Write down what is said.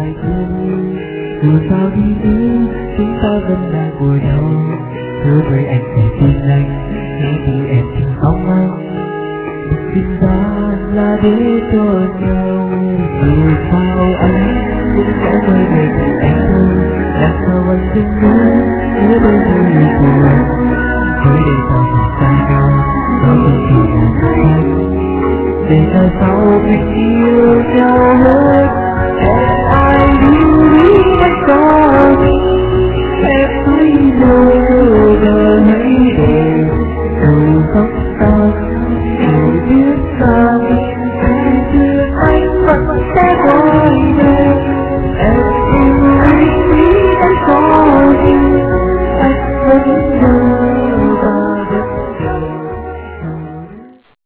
phải thương. Dù sao đi nữa chúng ta vẫn đang ngồi nhau. Hứa với anh sẽ tin anh ngay khi em chẳng hóng anh. Mình sinh ra là để cho nhau. Dù sao anh cũng sẽ nơi đây cùng em thôi. Làm sao anh đừng nhớ nhớ đôi môi của anh. Với đây sao phải xa nhau, sao không chỉ là thật anh. Để lần sau mình yêu nhau hết.